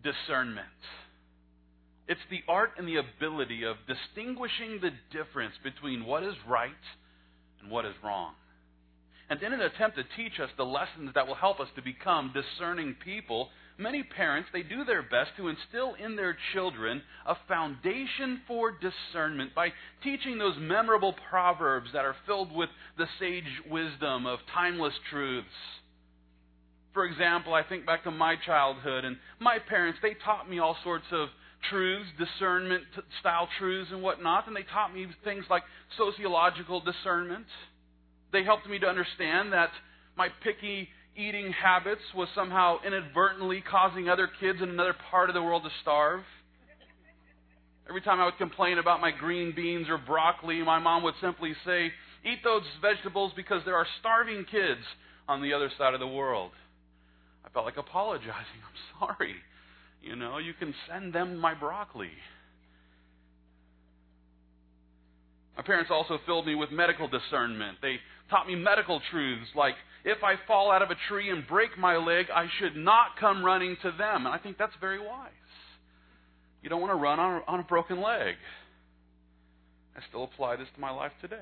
discernment. It's the art and the ability of distinguishing the difference between what is right and what is wrong. And in an attempt to teach us the lessons that will help us to become discerning people, many parents, they do their best to instill in their children a foundation for discernment by teaching those memorable proverbs that are filled with the sage wisdom of timeless truths. For example, I think back to my childhood, and my parents, they taught me all sorts of truths, discernment-style truths and whatnot, and they taught me things like sociological discernment. They helped me to understand that my picky eating habits was somehow inadvertently causing other kids in another part of the world to starve. Every time I would complain about my green beans or broccoli, my mom would simply say, "Eat those vegetables because there are starving kids on the other side of the world." I felt like apologizing. I'm sorry. You can send them my broccoli. My parents also filled me with medical discernment. They taught me medical truths like, if I fall out of a tree and break my leg, I should not come running to them. And I think that's very wise. You don't want to run on a broken leg. I still apply this to my life today.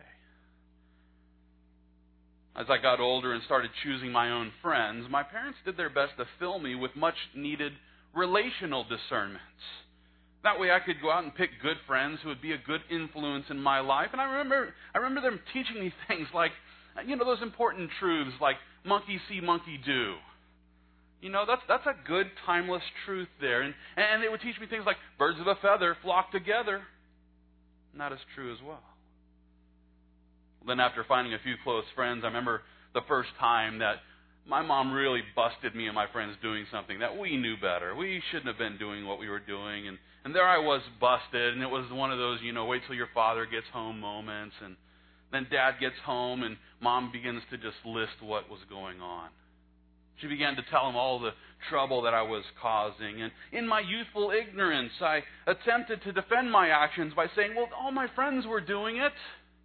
As I got older and started choosing my own friends, my parents did their best to fill me with much needed relational discernment. That way I could go out and pick good friends who would be a good influence in my life. And I remember them teaching me things like, those important truths like monkey see, monkey do. That's a good timeless truth there. And they would teach me things like birds of a feather flock together. And that is true as well. Then after finding a few close friends, I remember the first time that my mom really busted me and my friends doing something that we knew better. We shouldn't have been doing what we were doing. And there I was busted, and it was one of those, wait till your father gets home moments. And then Dad gets home, and Mom begins to just list what was going on. She began to tell him all the trouble that I was causing. And in my youthful ignorance, I attempted to defend my actions by saying, well, all my friends were doing it.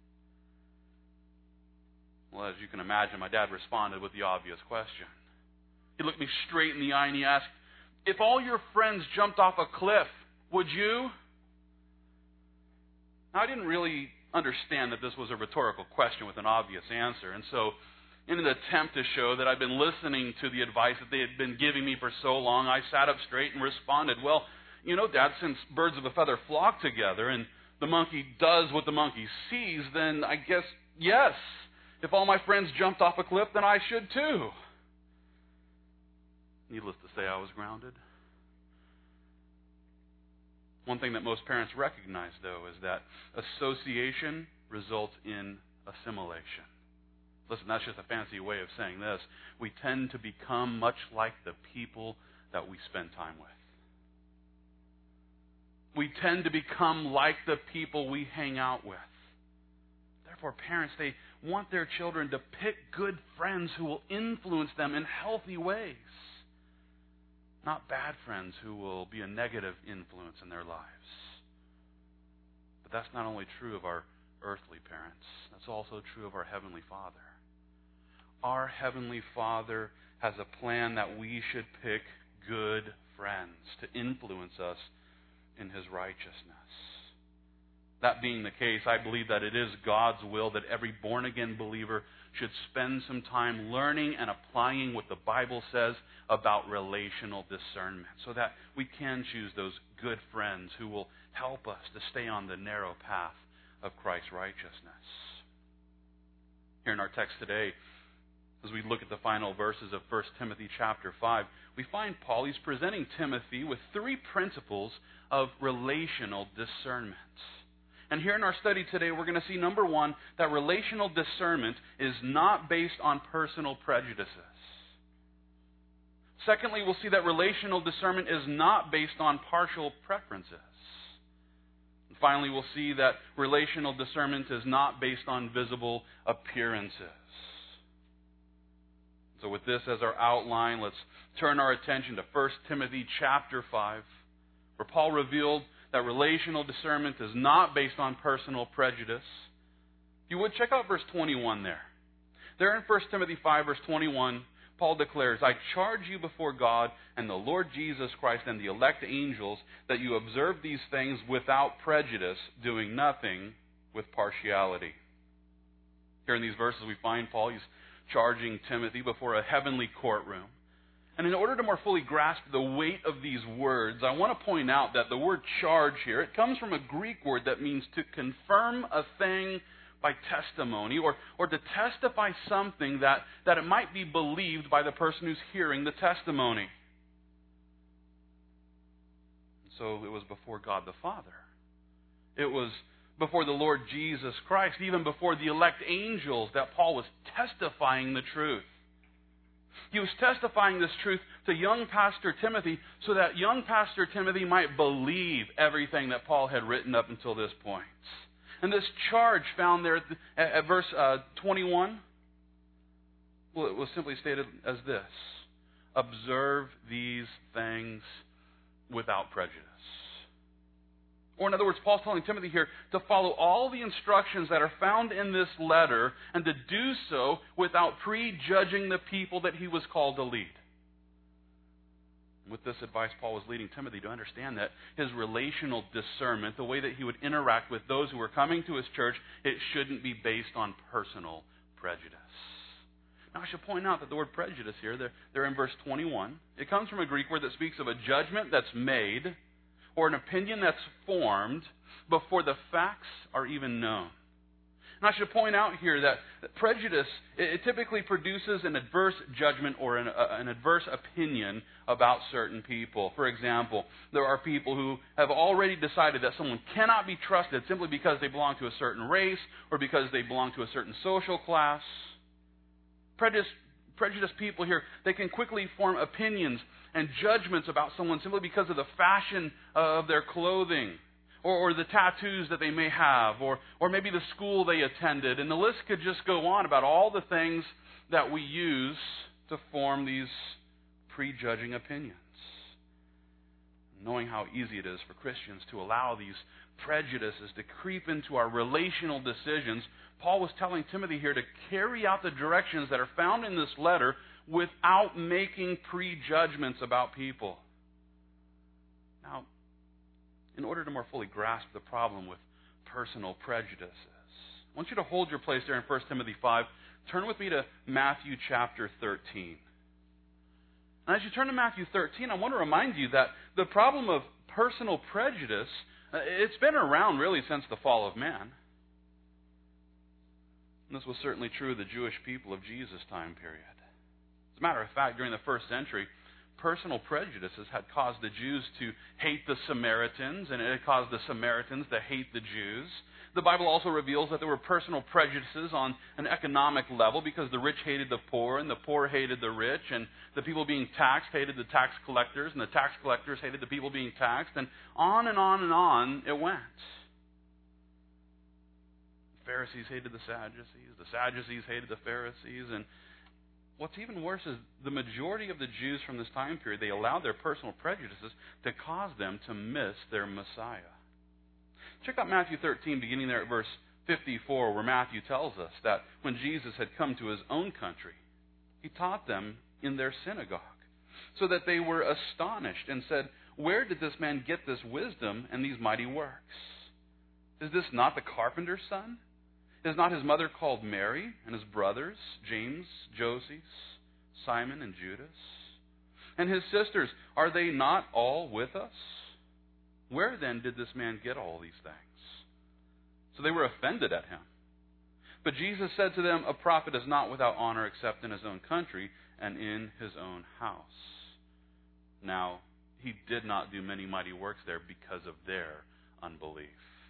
Well, as you can imagine, my dad responded with the obvious question. He looked me straight in the eye and he asked, if all your friends jumped off a cliff, would you? Now, I didn't really understand that this was a rhetorical question with an obvious answer. And so, in an attempt to show that I'd been listening to the advice that they had been giving me for so long, I sat up straight and responded, well, Dad, since birds of a feather flock together and the monkey does what the monkey sees, then I guess, yes. If all my friends jumped off a cliff, then I should too. Needless to say, I was grounded. One thing that most parents recognize, though, is that association results in assimilation. Listen, that's just a fancy way of saying this. We tend to become much like the people that we spend time with. We tend to become like the people we hang out with. Therefore, parents, they want their children to pick good friends who will influence them in healthy ways, not bad friends who will be a negative influence in their lives. But that's not only true of our earthly parents, that's also true of our Heavenly Father. Our Heavenly Father has a plan that we should pick good friends to influence us in His righteousness. That being the case, I believe that it is God's will that every born-again believer should spend some time learning and applying what the Bible says about relational discernment so that we can choose those good friends who will help us to stay on the narrow path of Christ's righteousness. Here in our text today, as we look at the final verses of 1 Timothy chapter 5, we find Paul, he's presenting Timothy with three principles of relational discernment. And here in our study today, we're going to see, number one, that relational discernment is not based on personal prejudices. Secondly, we'll see that relational discernment is not based on partial preferences. And finally, we'll see that relational discernment is not based on visible appearances. So with this as our outline, let's turn our attention to 1 Timothy chapter 5, where Paul revealed that relational discernment is not based on personal prejudice. If you would, check out verse 21 there. There in 1 Timothy 5, verse 21, Paul declares, I charge you before God and the Lord Jesus Christ and the elect angels that you observe these things without prejudice, doing nothing with partiality. Here in these verses we find Paul, he's charging Timothy before a heavenly courtroom. And in order to more fully grasp the weight of these words, I want to point out that the word charge here, it comes from a Greek word that means to confirm a thing by testimony, or to testify something that it might be believed by the person who's hearing the testimony. So it was before God the Father. It was before the Lord Jesus Christ, even before the elect angels, that Paul was testifying the truth. He was testifying this truth to young Pastor Timothy so that young Pastor Timothy might believe everything that Paul had written up until this point. And this charge found there at verse 21, well, it was simply stated as this: observe these things without prejudice. Or in other words, Paul's telling Timothy here to follow all the instructions that are found in this letter and to do so without prejudging the people that he was called to lead. With this advice, Paul was leading Timothy to understand that his relational discernment, the way that he would interact with those who were coming to his church, it shouldn't be based on personal prejudice. Now, I should point out that the word prejudice here, they're in verse 21. It comes from a Greek word that speaks of a judgment that's made or an opinion that's formed before the facts are even known. And I should point out here that prejudice, it typically produces an adverse judgment or an adverse opinion about certain people. For example, there are people who have already decided that someone cannot be trusted simply because they belong to a certain race or because they belong to a certain social class. Prejudiced people here, they can quickly form opinions and judgments about someone simply because of the fashion of their clothing, or the tattoos that they may have, or maybe the school they attended. And the list could just go on about all the things that we use to form these prejudging opinions. Knowing how easy it is for Christians to allow these prejudices to creep into our relational decisions, Paul was telling Timothy here to carry out the directions that are found in this letter without making prejudgments about people. Now, in order to more fully grasp the problem with personal prejudices, I want you to hold your place there in 1 Timothy 5. Turn with me to Matthew chapter 13. And as you turn to Matthew 13, I want to remind you that the problem of personal prejudice, it's been around really since the fall of man. And this was certainly true of the Jewish people of Jesus' time period. As a matter of fact, during the first century, personal prejudices had caused the Jews to hate the Samaritans, and it had caused the Samaritans to hate the Jews. The Bible also reveals that there were personal prejudices on an economic level because the rich hated the poor, and the poor hated the rich, and the people being taxed hated the tax collectors, and the tax collectors hated the people being taxed, and on and on and on it went. The Pharisees hated the Sadducees hated the Pharisees, and what's even worse is the majority of the Jews from this time period, they allowed their personal prejudices to cause them to miss their Messiah. Check out Matthew 13, beginning there at verse 54, where Matthew tells us that when Jesus had come to his own country, he taught them in their synagogue, so that they were astonished and said, "Where did this man get this wisdom and these mighty works? Is this not the carpenter's son? Is not his mother called Mary, and his brothers, James, Joseph, Simon, and Judas? And his sisters, are they not all with us? Where then did this man get all these things?" So they were offended at him. But Jesus said to them, "A prophet is not without honor except in his own country and in his own house." Now, he did not do many mighty works there because of their unbelief.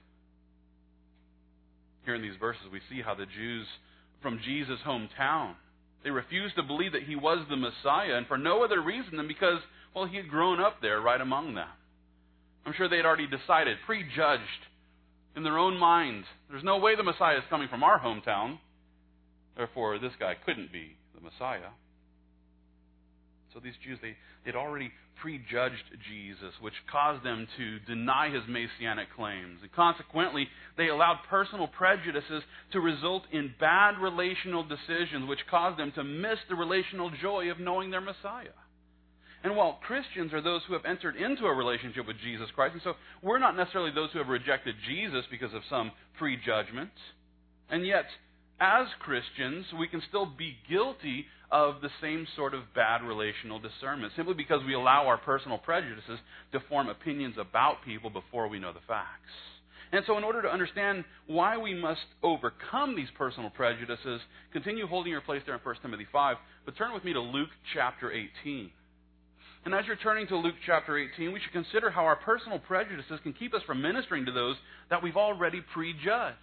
Here in these verses, we see how the Jews from Jesus' hometown, they refused to believe that he was the Messiah, and for no other reason than because, well, he had grown up there right among them. I'm sure they had already decided, prejudged in their own minds, there's no way the Messiah is coming from our hometown. Therefore, this guy couldn't be the Messiah. So these Jews, they'd already prejudged Jesus, which caused them to deny his messianic claims. And consequently, they allowed personal prejudices to result in bad relational decisions, which caused them to miss the relational joy of knowing their Messiah. And while Christians are those who have entered into a relationship with Jesus Christ, and so we're not necessarily those who have rejected Jesus because of some prejudgment, and yet, as Christians, we can still be guilty of the same sort of bad relational discernment, simply because we allow our personal prejudices to form opinions about people before we know the facts. And so in order to understand why we must overcome these personal prejudices, continue holding your place there in 1 Timothy 5, but turn with me to Luke chapter 18. And as you're turning to Luke chapter 18, we should consider how our personal prejudices can keep us from ministering to those that we've already prejudged.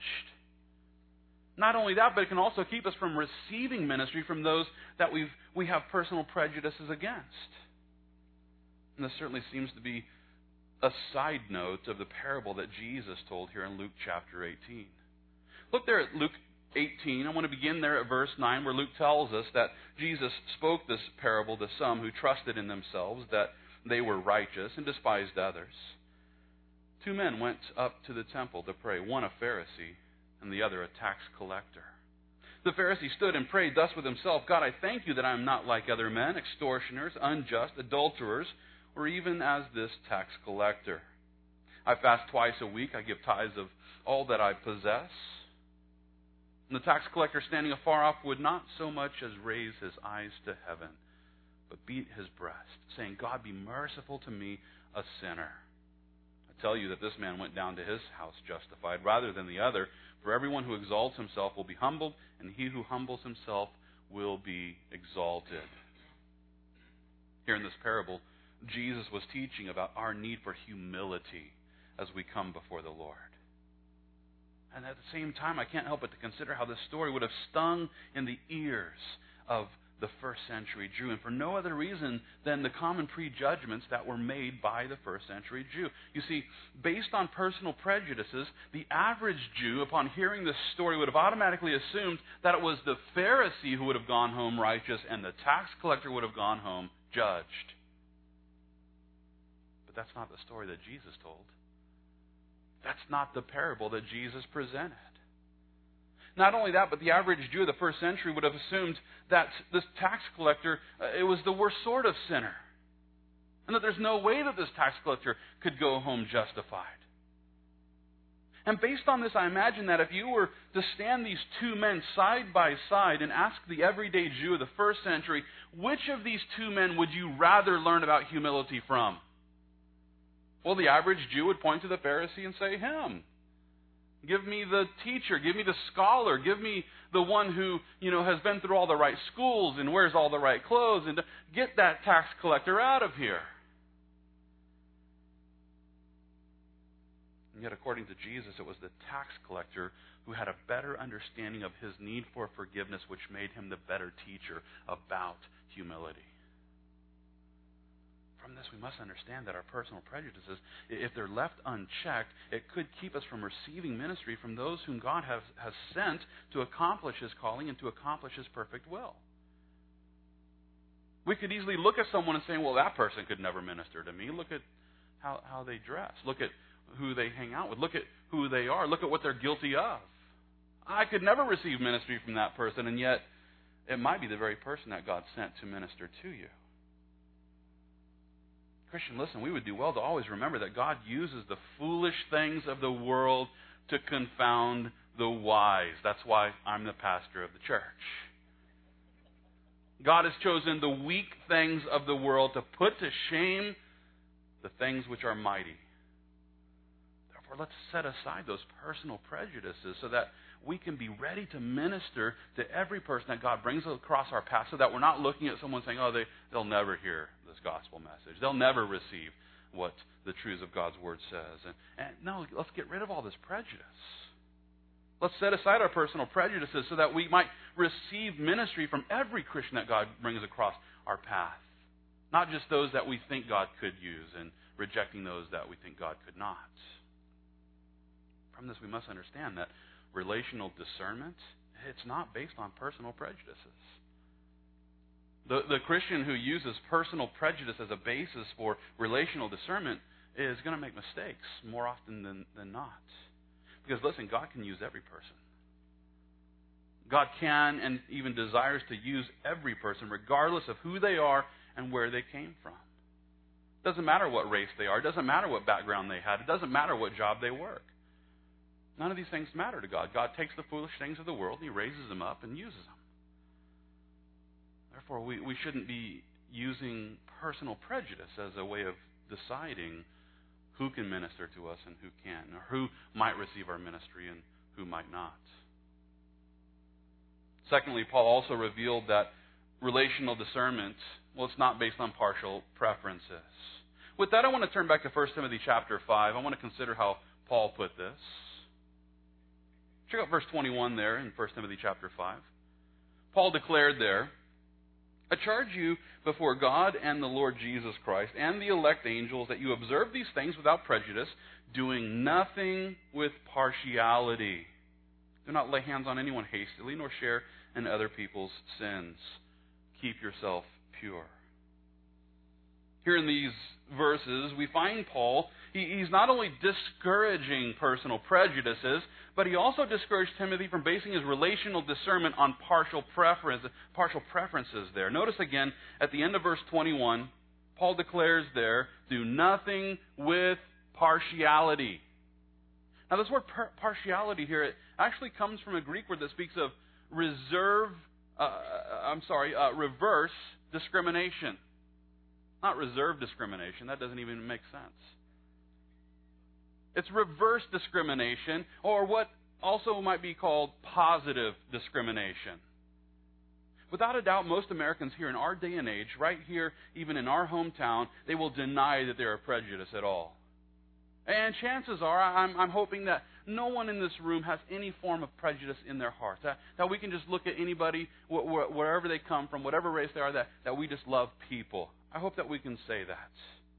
Not only that, but it can also keep us from receiving ministry from those that we have personal prejudices against. And this certainly seems to be a side note of the parable that Jesus told here in Luke chapter 18. Look there at Luke 18. I want to begin there at verse 9, where Luke tells us that Jesus spoke this parable to some who trusted in themselves that they were righteous and despised others. 2 men went up to the temple to pray, one a Pharisee and the other a tax collector. The Pharisee stood and prayed thus with himself, God, I thank you that I am not like other men, extortioners, unjust, adulterers, or even as this tax collector. I fast twice a week. I give tithes of all that I possess. And the tax collector, standing afar off, would not so much as raise his eyes to heaven, but beat his breast, saying, God, be merciful to me, a sinner. I tell you that this man went down to his house justified rather than the other. For everyone who exalts himself will be humbled, and he who humbles himself will be exalted. Here in this parable, Jesus was teaching about our need for humility as we come before the Lord. And at the same time, I can't help but to consider how this story would have stung in the ears of the first century Jew, and for no other reason than the common prejudgments that were made by the first century Jew. You see, based on personal prejudices, the average Jew, upon hearing this story, would have automatically assumed that it was the Pharisee who would have gone home righteous and the tax collector would have gone home judged. But that's not the story that Jesus told. That's not the parable that Jesus presented. Not only that, but the average Jew of the first century would have assumed that this tax collector, it was the worst sort of sinner. And that there's no way that this tax collector could go home justified. And based on this, I imagine that if you were to stand these 2 men side by side and ask the everyday Jew of the first century, which of these 2 men would you rather learn about humility from? Well, the average Jew would point to the Pharisee and say, him. Give me the teacher. Give me the scholar. Give me the one who, has been through all the right schools and wears all the right clothes. And get that tax collector out of here. And yet, according to Jesus, it was the tax collector who had a better understanding of his need for forgiveness, which made him the better teacher about humility. From this, we must understand that our personal prejudices, if they're left unchecked, it could keep us from receiving ministry from those whom God has sent to accomplish His calling and to accomplish His perfect will. We could easily look at someone and say, well, that person could never minister to me. Look at how they dress. Look at who they hang out with. Look at who they are. Look at what they're guilty of. I could never receive ministry from that person, and yet it might be the very person that God sent to minister to you. Christian, listen, we would do well to always remember that God uses the foolish things of the world to confound the wise. That's why I'm the pastor of the church. God has chosen the weak things of the world to put to shame the things which are mighty. Therefore, let's set aside those personal prejudices so that we can be ready to minister to every person that God brings across our path, so that we're not looking at someone saying, oh, they'll never hear this gospel message. They'll never receive what the truths of God's Word says. And no, let's get rid of all this prejudice. Let's set aside our personal prejudices so that we might receive ministry from every Christian that God brings across our path. Not just those that we think God could use, and rejecting those that we think God could not. From this, we must understand that relational discernment, it's not based on personal prejudices. The Christian who uses personal prejudice as a basis for relational discernment is going to make mistakes more often than not. Because listen, God can use every person. God can and even desires to use every person, regardless of who they are and where they came from. It doesn't matter what race they are. It doesn't matter what background they had. It doesn't matter what job they work. None of these things matter to God. God takes the foolish things of the world and He raises them up and uses them. Therefore, we shouldn't be using personal prejudice as a way of deciding who can minister to us and who can't, or who might receive our ministry and who might not. Secondly, Paul also revealed that relational discernment, it's not based on partial preferences. With that, I want to turn back to 1 Timothy chapter 5. I want to consider how Paul put this. Check out verse 21 there in 1 Timothy chapter 5. Paul declared there, I charge you before God and the Lord Jesus Christ and the elect angels that you observe these things without prejudice, doing nothing with partiality. Do not lay hands on anyone hastily, nor share in other people's sins. Keep yourself pure. Here in these verses, we find Paul, he's not only discouraging personal prejudices, but he also discouraged Timothy from basing his relational discernment on partial preferences there. Notice again, at the end of verse 21, Paul declares there, do nothing with partiality. Now this word partiality here, it actually comes from a Greek word that speaks of reverse discrimination. Not reserve discrimination. That doesn't even make sense. It's reverse discrimination, or what also might be called positive discrimination. Without a doubt, most Americans here in our day and age, right here, even in our hometown, they will deny that they're prejudiced at all. And chances are, I'm hoping that no one in this room has any form of prejudice in their heart. That we can just look at anybody, wherever they come from, whatever race they are, that we just love people. I hope that we can say that.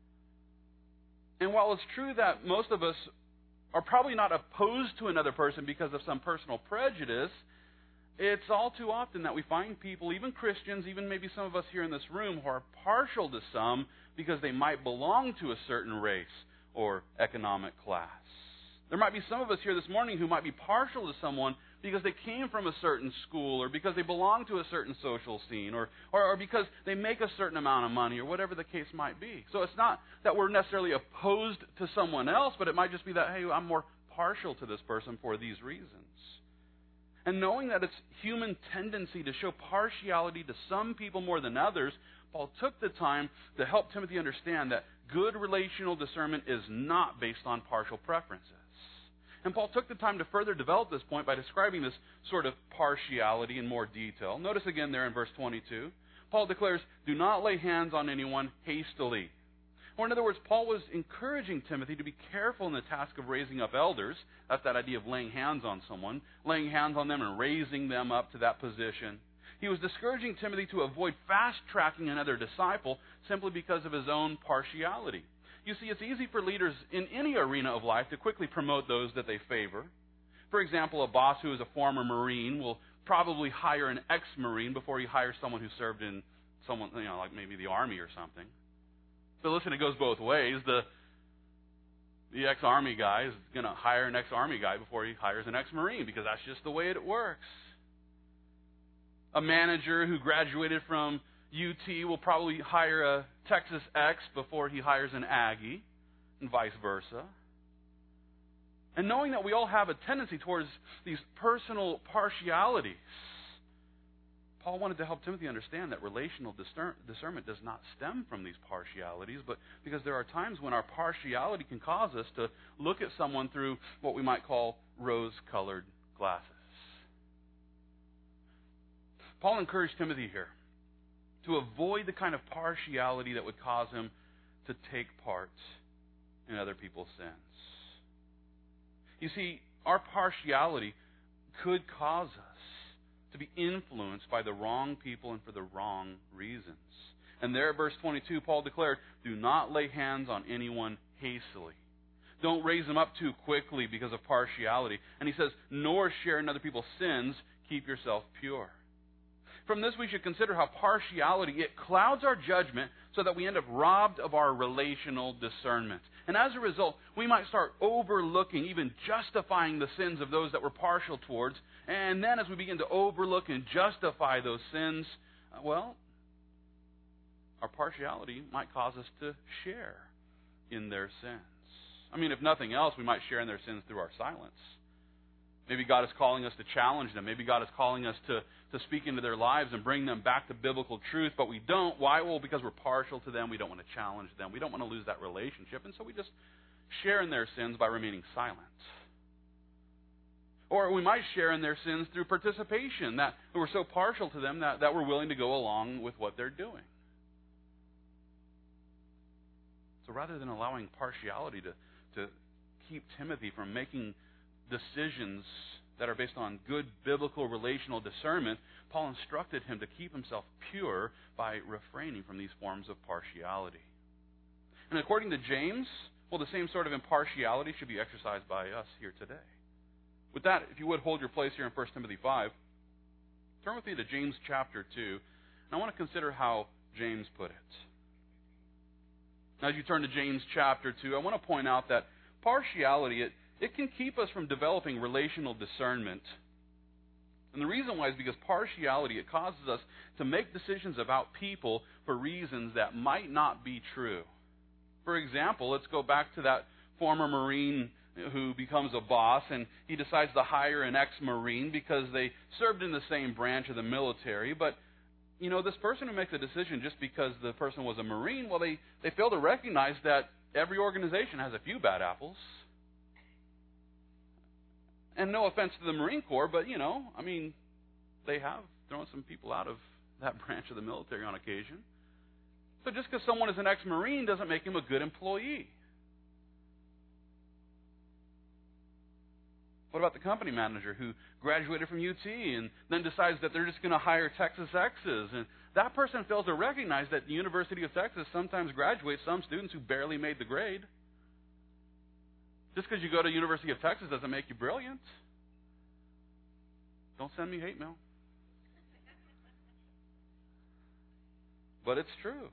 And while it's true that most of us are probably not opposed to another person because of some personal prejudice, it's all too often that we find people, even Christians, even maybe some of us here in this room, who are partial to some because they might belong to a certain race or economic class. There might be some of us here this morning who might be partial to someone because they came from a certain school, or because they belong to a certain social scene, or because they make a certain amount of money, or whatever the case might be. So it's not that we're necessarily opposed to someone else, but it might just be that, hey, I'm more partial to this person for these reasons. And knowing that it's human tendency to show partiality to some people more than others, Paul took the time to help Timothy understand that good relational discernment is not based on partial preferences. And Paul took the time to further develop this point by describing this sort of partiality in more detail. Notice again there in verse 22, Paul declares, do not lay hands on anyone hastily. Or in other words, Paul was encouraging Timothy to be careful in the task of raising up elders. That's that idea of laying hands on someone, laying hands on them and raising them up to that position. He was discouraging Timothy to avoid fast-tracking another disciple simply because of his own partiality. You see, it's easy for leaders in any arena of life to quickly promote those that they favor. For example, a boss who is a former Marine will probably hire an ex-Marine before he hires someone who served in someone, like maybe the Army or something. So listen, it goes both ways. The ex-Army guy is going to hire an ex-Army guy before he hires an ex-Marine, because that's just the way it works. A manager who graduated from UT will probably hire a Texas X before he hires an Aggie, and vice versa. And knowing that we all have a tendency towards these personal partialities, Paul wanted to help Timothy understand that relational discernment does not stem from these partialities, but because there are times when our partiality can cause us to look at someone through what we might call rose-colored glasses. Paul encouraged Timothy here to avoid the kind of partiality that would cause him to take part in other people's sins. You see, our partiality could cause us to be influenced by the wrong people and for the wrong reasons. And there at verse 22, Paul declared, do not lay hands on anyone hastily. Don't raise them up too quickly because of partiality. And he says, nor share in other people's sins, keep yourself pure. From this, we should consider how partiality, it clouds our judgment so that we end up robbed of our relational discernment. And as a result, we might start overlooking, even justifying the sins of those that we're partial towards. And then as we begin to overlook and justify those sins, well, our partiality might cause us to share in their sins. I mean, if nothing else, we might share in their sins through our silence. Maybe God is calling us to challenge them. Maybe God is calling us to speak into their lives and bring them back to biblical truth, but we don't. Why? Well, because we're partial to them. We don't want to challenge them. We don't want to lose that relationship, and so we just share in their sins by remaining silent. Or we might share in their sins through participation, that we're so partial to them that we're willing to go along with what they're doing. So rather than allowing partiality to keep Timothy from making decisions that are based on good biblical relational discernment, Paul instructed him to keep himself pure by refraining from these forms of partiality. And according to James, well, the same sort of impartiality should be exercised by us here today. With that, if you would hold your place here in 1 Timothy 5, turn with me to James chapter 2, and I want to consider how James put it. As you turn to James chapter 2, I want to point out that partiality, it can keep us from developing relational discernment. And the reason why is because partiality, it causes us to make decisions about people for reasons that might not be true. For example, let's go back to that former Marine who becomes a boss, and he decides to hire an ex-Marine because they served in the same branch of the military. But, you know, this person who makes a decision just because the person was a Marine, well, they fail to recognize that every organization has a few bad apples. And no offense to the Marine Corps, but, you know, I mean, they have thrown some people out of that branch of the military on occasion. So just because someone is an ex-Marine doesn't make him a good employee. What about the company manager who graduated from UT and then decides that they're just going to hire Texas X's? And that person fails to recognize that the University of Texas sometimes graduates some students who barely made the grade. Just because you go to University of Texas doesn't make you brilliant. Don't send me hate mail. But it's true.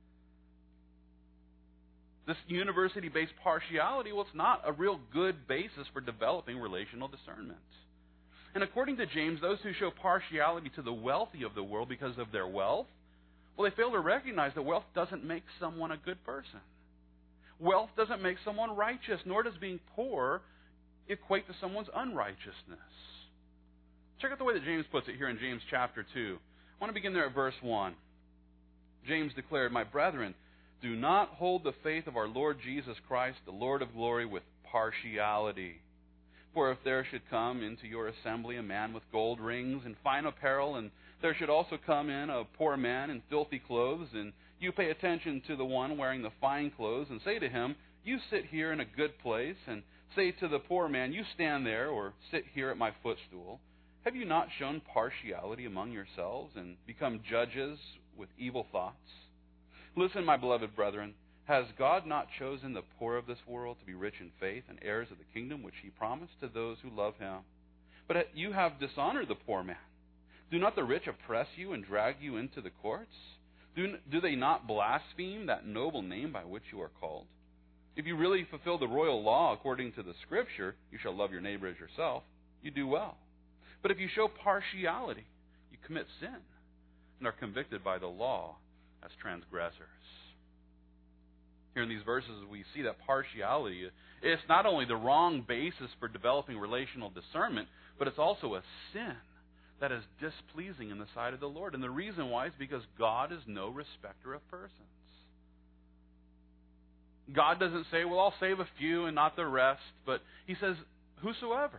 This university-based partiality, well, it's not a real good basis for developing relational discernment. And according to James, those who show partiality to the wealthy of the world because of their wealth, well, they fail to recognize that wealth doesn't make someone a good person. Wealth doesn't make someone righteous, nor does being poor equate to someone's unrighteousness. Check out the way that James puts it here in James chapter 2. I want to begin there at verse 1. James declared, "My brethren, do not hold the faith of our Lord Jesus Christ, the Lord of glory, with partiality. For if there should come into your assembly a man with gold rings and fine apparel, and there should also come in a poor man in filthy clothes, and you pay attention to the one wearing the fine clothes, and say to him, 'You sit here in a good place,' and say to the poor man, 'You stand there,' or 'Sit here at my footstool,' have you not shown partiality among yourselves, and become judges with evil thoughts? Listen, my beloved brethren, has God not chosen the poor of this world to be rich in faith and heirs of the kingdom which he promised to those who love him? But you have dishonored the poor man. Do not the rich oppress you and drag you into the courts? Do they not blaspheme that noble name by which you are called? If you really fulfill the royal law according to the Scripture, you shall love your neighbor as yourself, you do well. But if you show partiality, you commit sin and are convicted by the law as transgressors." Here in these verses, we see that partiality is not only the wrong basis for developing relational discernment, but it's also a sin that is displeasing in the sight of the Lord. And the reason why is because God is no respecter of persons. God doesn't say, well, I'll save a few and not the rest, but he says, whosoever.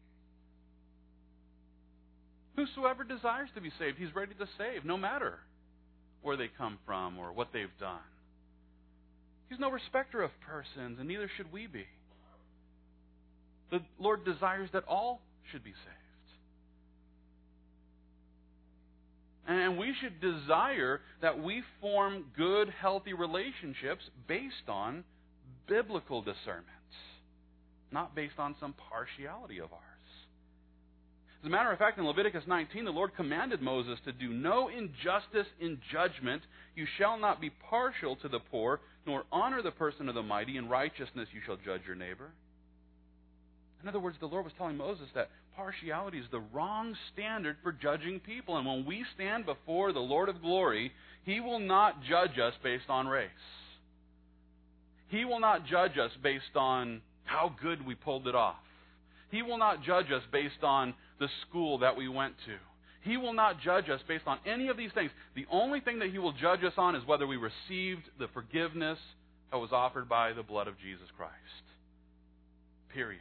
Whosoever desires to be saved, he's ready to save, no matter where they come from or what they've done. He's no respecter of persons, and neither should we be. The Lord desires that all should be saved. And we should desire that we form good, healthy relationships based on biblical discernment, not based on some partiality of ours. As a matter of fact, in Leviticus 19, the Lord commanded Moses to do no injustice in judgment. You shall not be partial to the poor, nor honor the person of the mighty. In righteousness you shall judge your neighbor. In other words, the Lord was telling Moses that partiality is the wrong standard for judging people. And when we stand before the Lord of glory, He will not judge us based on race. He will not judge us based on how good we pulled it off. He will not judge us based on the school that we went to. He will not judge us based on any of these things. The only thing that He will judge us on is whether we received the forgiveness that was offered by the blood of Jesus Christ. Period.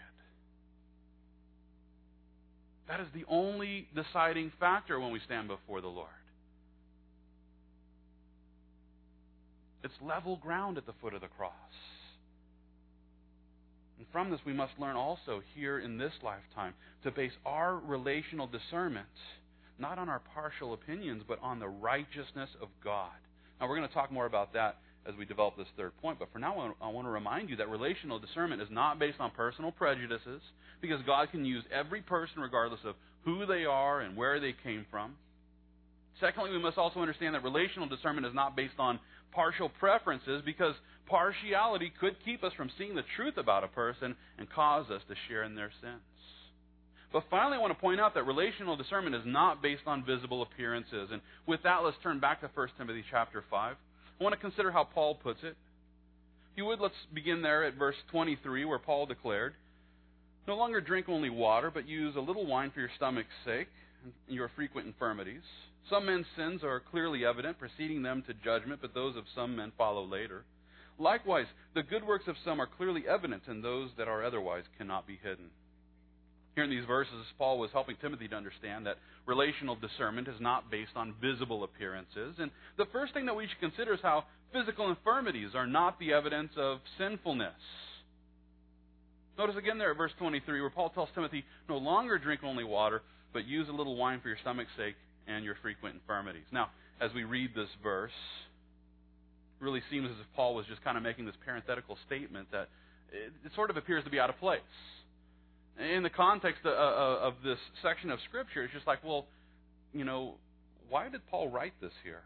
That is the only deciding factor when we stand before the Lord. It's level ground at the foot of the cross. And from this we must learn also here in this lifetime to base our relational discernment not on our partial opinions, but on the righteousness of God. Now we're going to talk more about that as we develop this third point, but for now I want to remind you that relational discernment is not based on personal prejudices, because God can use every person regardless of who they are and where they came from. Secondly, we must also understand that relational discernment is not based on partial preferences, because partiality could keep us from seeing the truth about a person and cause us to share in their sins. But finally, I want to point out that relational discernment is not based on visible appearances. And with that, let's turn back to 1 Timothy chapter 5. I want to consider how Paul puts it. If you would, let's begin there at verse 23, where Paul declared, "No longer drink only water, but use a little wine for your stomach's sake and your frequent infirmities. Some men's sins are clearly evident, preceding them to judgment, but those of some men follow later. Likewise, the good works of some are clearly evident, and those that are otherwise cannot be hidden." Here in these verses, Paul was helping Timothy to understand that relational discernment is not based on visible appearances. And the first thing that we should consider is how physical infirmities are not the evidence of sinfulness. Notice again there at verse 23, where Paul tells Timothy, "No longer drink only water, but use a little wine for your stomach's sake and your frequent infirmities." Now, as we read this verse, it really seems as if Paul was just kind of making this parenthetical statement that it sort of appears to be out of place. In the context of this section of Scripture, it's just like, well, why did Paul write this here?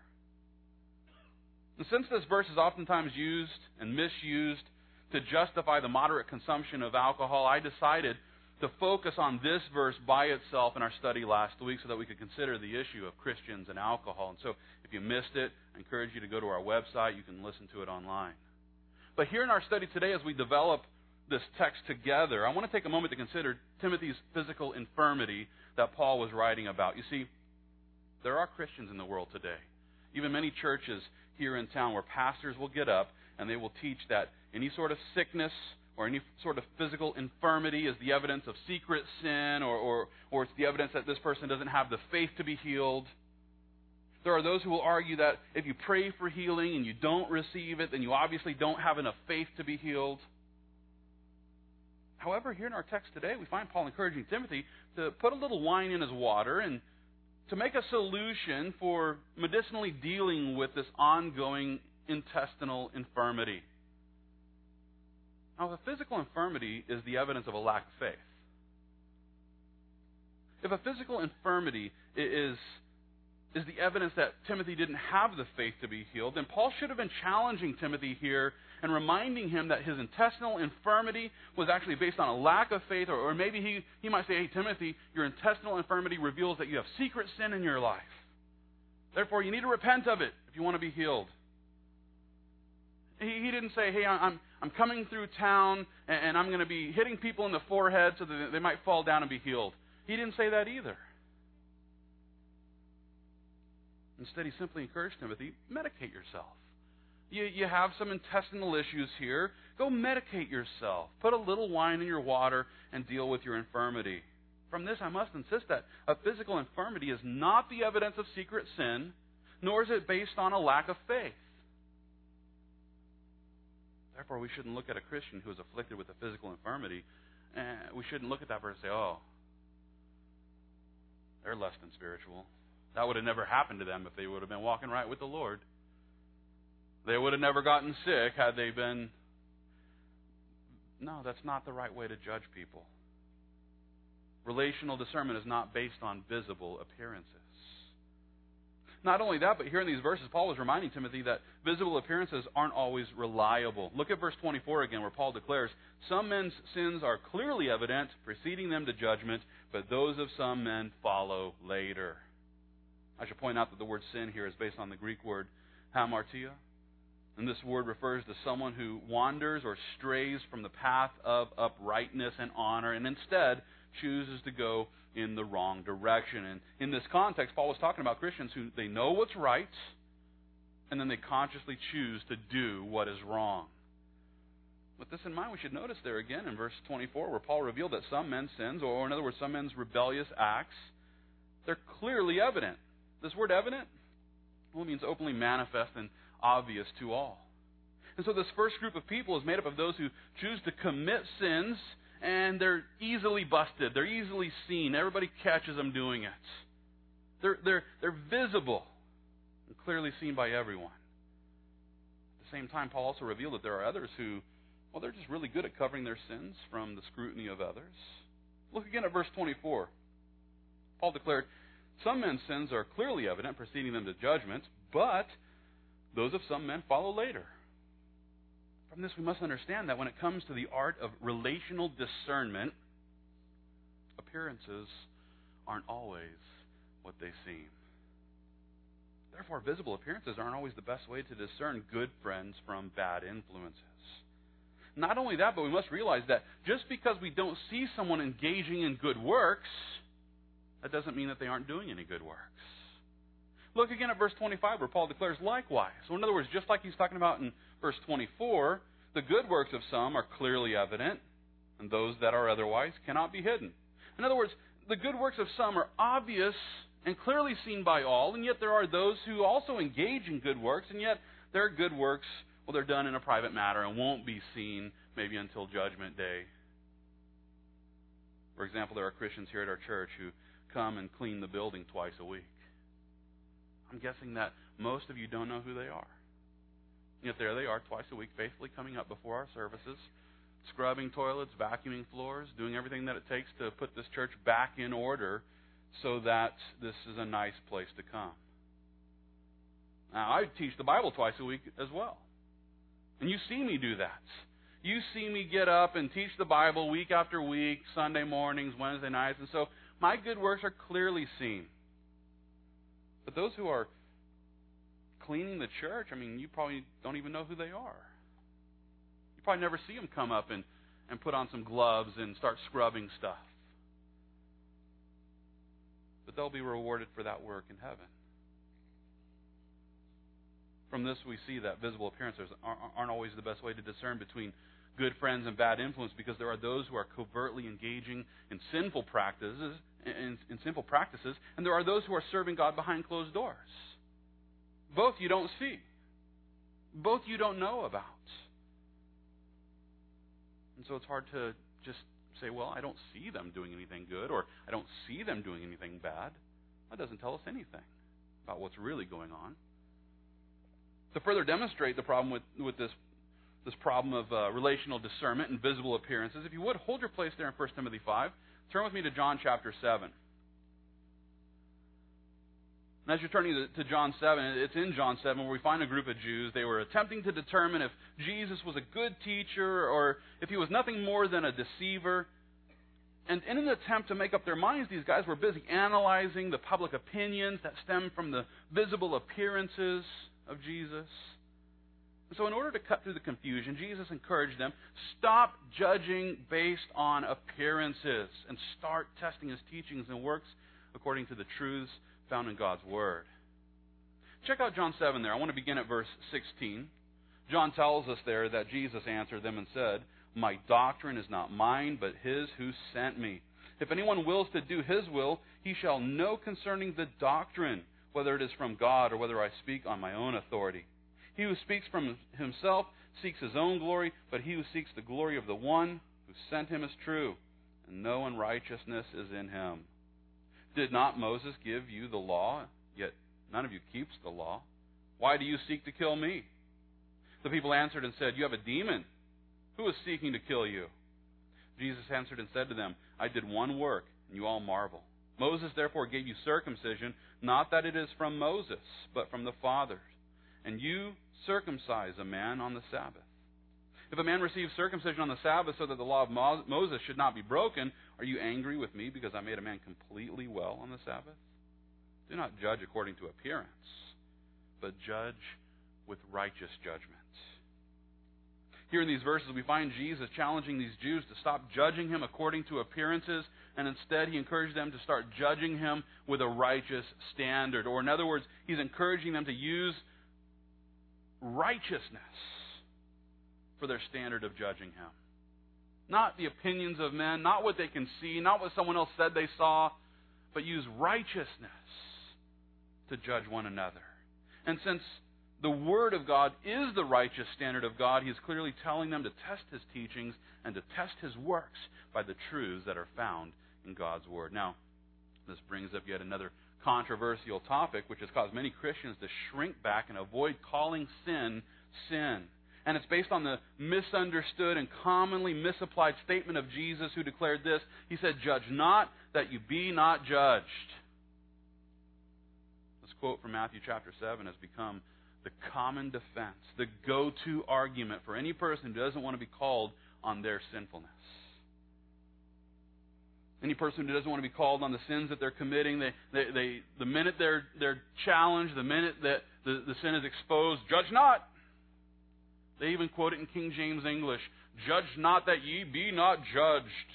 And since this verse is oftentimes used and misused to justify the moderate consumption of alcohol, I decided to focus on this verse by itself in our study last week so that we could consider the issue of Christians and alcohol. And so if you missed it, I encourage you to go to our website. You can listen to it online. But here in our study today, as we develop this text together, I want to take a moment to consider Timothy's physical infirmity that Paul was writing about. You see, there are Christians in the world today, even many churches here in town, where pastors will get up and they will teach that any sort of sickness or any sort of physical infirmity is the evidence of secret sin, or it's the evidence that this person doesn't have the faith to be healed. There are those who will argue that if you pray for healing and you don't receive it, then you obviously don't have enough faith to be healed. However, here in our text today, we find Paul encouraging Timothy to put a little wine in his water and to make a solution for medicinally dealing with this ongoing intestinal infirmity. Now, if a physical infirmity is the evidence of a lack of faith, if a physical infirmity is the evidence that Timothy didn't have the faith to be healed, then Paul should have been challenging Timothy here and reminding him that his intestinal infirmity was actually based on a lack of faith, or maybe he might say, "Hey, Timothy, your intestinal infirmity reveals that you have secret sin in your life. Therefore, you need to repent of it if you want to be healed." He didn't say, "Hey, I'm coming through town and I'm going to be hitting people in the forehead so that they might fall down and be healed." He didn't say that either. Instead, he simply encouraged Timothy, medicate yourself. You have some intestinal issues here. Go medicate yourself. Put a little wine in your water and deal with your infirmity. From this, I must insist that a physical infirmity is not the evidence of secret sin, nor is it based on a lack of faith. Therefore, we shouldn't look at a Christian who is afflicted with a physical infirmity, and we shouldn't look at that person and say, "Oh, they're less than spiritual. That would have never happened to them if they would have been walking right with the Lord. They would have never gotten sick had they been..." No, that's not the right way to judge people. Relational discernment is not based on visible appearances. Not only that, but here in these verses, Paul was reminding Timothy that visible appearances aren't always reliable. Look at verse 24 again, where Paul declares, "Some men's sins are clearly evident, preceding them to judgment, but those of some men follow later." I should point out that the word sin here is based on the Greek word hamartia. And this word refers to someone who wanders or strays from the path of uprightness and honor and instead chooses to go in the wrong direction. And in this context, Paul was talking about Christians who they know what's right, and then they consciously choose to do what is wrong. With this in mind, we should notice there again in verse 24, where Paul revealed that some men's sins, or in other words, some men's rebellious acts, they're clearly evident. This word evident, well, it means openly manifest and obvious to all. And so this first group of people is made up of those who choose to commit sins, and they're easily busted. They're easily seen. Everybody catches them doing it. They're visible and clearly seen by everyone. At the same time, Paul also revealed that there are others who, well, they're just really good at covering their sins from the scrutiny of others. Look again at verse 24. Paul declared, "Some men's sins are clearly evident, preceding them to judgment, but those of some men follow later." From this, we must understand that when it comes to the art of relational discernment, appearances aren't always what they seem. Therefore, visible appearances aren't always the best way to discern good friends from bad influences. Not only that, but we must realize that just because we don't see someone engaging in good works, that doesn't mean that they aren't doing any good works. Look again at verse 25, where Paul declares likewise. So in other words, just like he's talking about in verse 24, the good works of some are clearly evident, and those that are otherwise cannot be hidden. In other words, the good works of some are obvious and clearly seen by all, and yet there are those who also engage in good works, and yet their good works, well, they're done in a private matter and won't be seen maybe until Judgment Day. For example, there are Christians here at our church who come and clean the building twice a week. I'm guessing that most of you don't know who they are. Yet there they are twice a week, faithfully coming up before our services, scrubbing toilets, vacuuming floors, doing everything that it takes to put this church back in order so that this is a nice place to come. Now, I teach the Bible twice a week as well. And you see me do that. You see me get up and teach the Bible week after week, Sunday mornings, Wednesday nights, and so my good works are clearly seen. But those who are cleaning the church, I mean, you probably don't even know who they are. You probably never see them come up and put on some gloves and start scrubbing stuff. But they'll be rewarded for that work in heaven. From this, we see that visible appearances aren't always the best way to discern between good friends and bad influence, because there are those who are covertly engaging in sinful practices, and there are those who are serving God behind closed doors. Both you don't see. Both you don't know about. And so it's hard to just say, well, I don't see them doing anything good, or I don't see them doing anything bad. That doesn't tell us anything about what's really going on. To further demonstrate the problem with this problem of relational discernment and visible appearances, if you would, hold your place there in 1 Timothy 5. Turn with me to John chapter 7. And as you're turning to John 7, it's in John 7 where we find a group of Jews. They were attempting to determine if Jesus was a good teacher or if he was nothing more than a deceiver. And in an attempt to make up their minds, these guys were busy analyzing the public opinions that stem from the visible appearances of Jesus. And so in order to cut through the confusion, Jesus encouraged them, stop judging based on appearances and start testing his teachings and works according to the truths found in God's Word. Check out John 7 there. I want to begin at verse 16. John tells us there that Jesus answered them and said, "My doctrine is not mine, but his who sent me. If anyone wills to do his will, he shall know concerning the doctrine, whether it is from God or whether I speak on my own authority. He who speaks from himself seeks his own glory, but he who seeks the glory of the one who sent him is true, and no unrighteousness is in him. Did not Moses give you the law? Yet none of you keeps the law. Why do you seek to kill me?" The people answered and said, "You have a demon. Who is seeking to kill you?" Jesus answered and said to them, "I did one work, and you all marvel. Moses therefore gave you circumcision, not that it is from Moses, but from the fathers. And you circumcise a man on the Sabbath. If a man receives circumcision on the Sabbath so that the law of Moses should not be broken, are you angry with me because I made a man completely well on the Sabbath? Do not judge according to appearance, but judge with righteous judgment. Here in these verses, we find Jesus challenging these Jews to stop judging him according to appearances, and instead he encouraged them to start judging him with a righteous standard. Or in other words, he's encouraging them to use righteousness for their standard of judging him. Not the opinions of men, not what they can see, not what someone else said they saw, but use righteousness to judge one another. And since the Word of God is the righteous standard of God, he is clearly telling them to test his teachings and to test his works by the truths that are found in God's Word. Now, this brings up yet another controversial topic, which has caused many Christians to shrink back and avoid calling sin, sin. And it's based on the misunderstood and commonly misapplied statement of Jesus, who declared this. He said, "Judge not, that you be not judged." This quote from Matthew chapter 7 has become the common defense, the go-to argument for any person who doesn't want to be called on their sinfulness. Any person who doesn't want to be called on the sins that they're committing, the minute they're challenged, the minute that the sin is exposed, judge not. They even quote it in King James English, "Judge not that ye be not judged."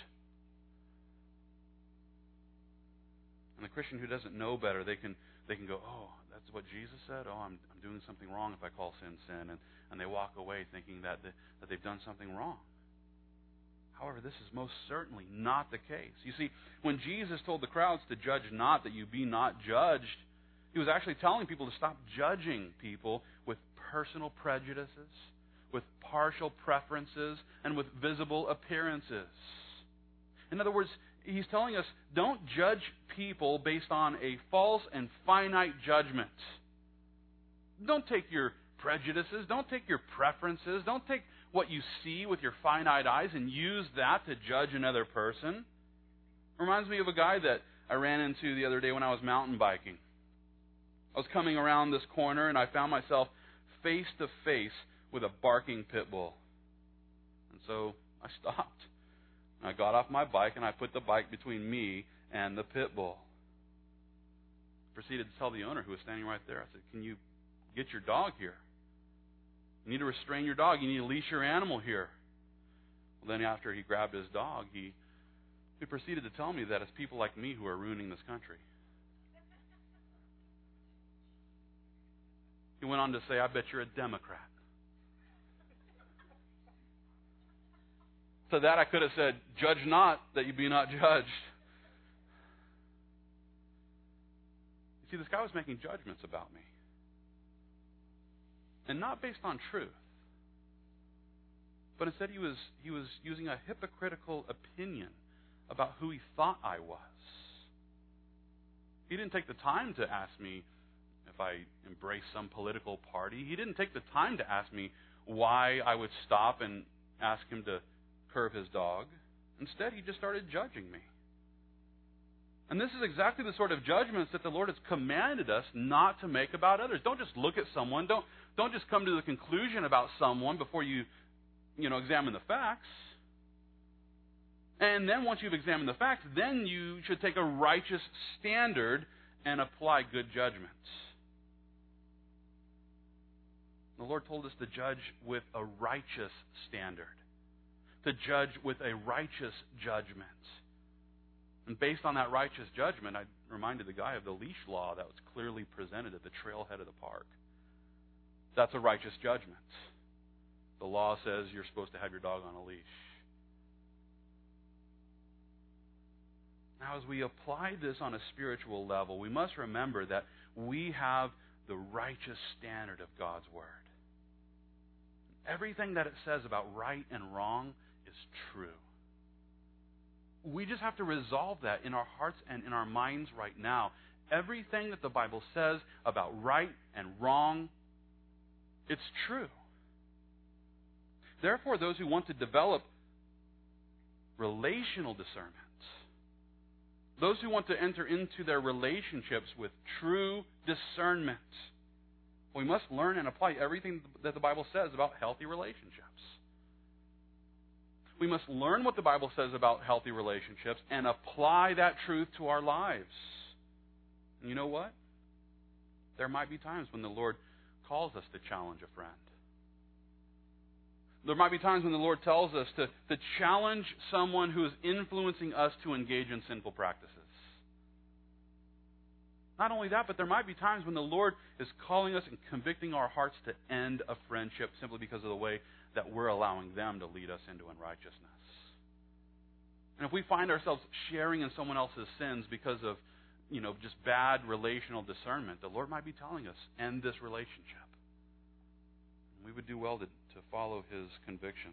And the Christian who doesn't know better, they can go, "Oh, that's what Jesus said? Oh, I'm doing something wrong if I call sin sin." And they walk away thinking that they've done something wrong. However, this is most certainly not the case. You see, when Jesus told the crowds to judge not that you be not judged, he was actually telling people to stop judging people with personal prejudices, with partial preferences, and with visible appearances. In other words, he's telling us, don't judge people based on a false and finite judgment. Don't take your prejudices, don't take your preferences, don't take what you see with your finite eyes and use that to judge another person. Reminds me of a guy that I ran into the other day when I was mountain biking. I was coming around this corner and I found myself face to face with a barking pit bull. And so I stopped. I got off my bike and I put the bike between me and the pit bull. Proceeded to tell the owner, who was standing right there, I said, "Can you get your dog here? You need to restrain your dog. You need to leash your animal here." Well, then after he grabbed his dog, he proceeded to tell me that it's people like me who are ruining this country. He went on to say, "I bet you're a Democrat." To that I could have said, "Judge not, that you be not judged." You see, this guy was making judgments about me. And not based on truth. But instead he was using a hypocritical opinion about who he thought I was. He didn't take the time to ask me if I embraced some political party. He didn't take the time to ask me why I would stop and ask him to curb his dog. Instead, he just started judging me. And this is exactly the sort of judgments that the Lord has commanded us not to make about others. Don't just look at someone. Don't just come to the conclusion about someone before you examine the facts. And then once you've examined the facts, then you should take a righteous standard and apply good judgment. The Lord told us to judge with a righteous standard, to judge with a righteous judgment. And based on that righteous judgment, I reminded the guy of the leash law that was clearly presented at the trailhead of the park. That's a righteous judgment. The law says you're supposed to have your dog on a leash. Now, as we apply this on a spiritual level, we must remember that we have the righteous standard of God's Word. Everything that it says about right and wrong is true. We just have to resolve that in our hearts and in our minds right now. Everything that the Bible says about right and wrong, it's true. Therefore, those who want to develop relational discernment, Those who want to enter into their relationships with true discernment. We must learn and apply everything that the Bible says about healthy relationships. We must learn what the Bible says about healthy relationships and apply that truth to our lives. And you know what? There might be times when the Lord calls us to challenge a friend. There might be times when the Lord tells us to challenge someone who is influencing us to engage in sinful practices. Not only that, but there might be times when the Lord is calling us and convicting our hearts to end a friendship simply because of the way that we're allowing them to lead us into unrighteousness. And if we find ourselves sharing in someone else's sins because of, just bad relational discernment, the Lord might be telling us, end this relationship. And we would do well to follow His convictions.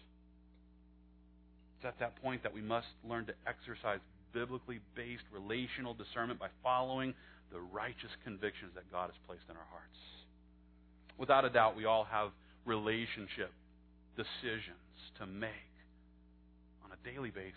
It's at that point that we must learn to exercise biblically based relational discernment by following the righteous convictions that God has placed in our hearts. Without a doubt, we all have relationship decisions to make on a daily basis.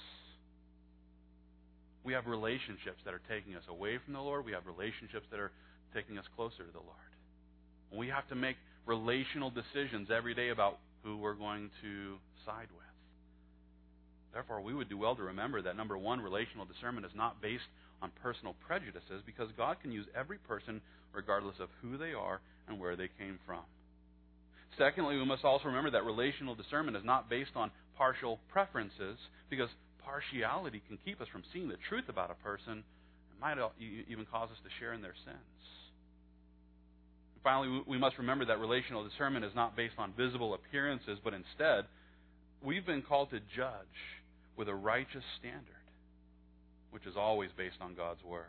We have relationships that are taking us away from the Lord. We have relationships that are taking us closer to the Lord. And we have to make relational decisions every day about who we're going to side with. Therefore, we would do well to remember that, number one, relational discernment is not based on personal prejudices, because God can use every person regardless of who they are and where they came from. Secondly, we must also remember that relational discernment is not based on partial preferences, because partiality can keep us from seeing the truth about a person and might even cause us to share in their sins. And finally, we must remember that relational discernment is not based on visible appearances, but instead, we've been called to judge with a righteous standard, which is always based on God's Word.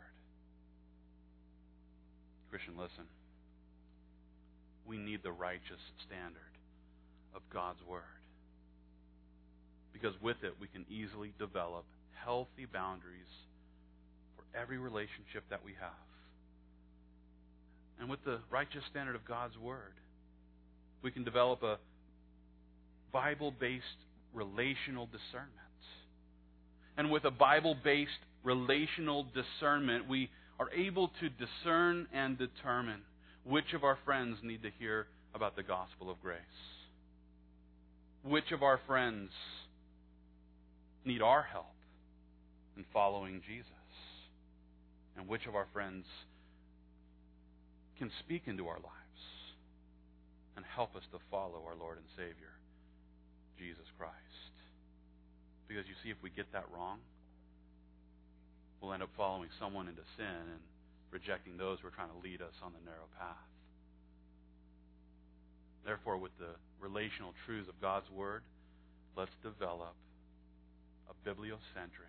Christian, listen. We need the righteous standard of God's Word, because with it we can easily develop healthy boundaries for every relationship that we have. And with the righteous standard of God's Word, we can develop a Bible-based relational discernment. And with a Bible-based relational discernment, we are able to discern and determine which of our friends need to hear about the gospel of grace. Which of our friends need our help in following Jesus. And which of our friends can speak into our lives and help us to follow our Lord and Savior, Jesus Christ. Because you see, if we get that wrong, we'll end up following someone into sin and rejecting those who are trying to lead us on the narrow path. Therefore, with the relational truths of God's Word, let's develop a bibliocentric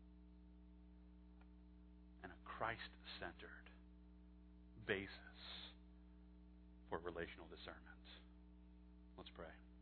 and a Christ-centered basis for relational discernment. Let's pray.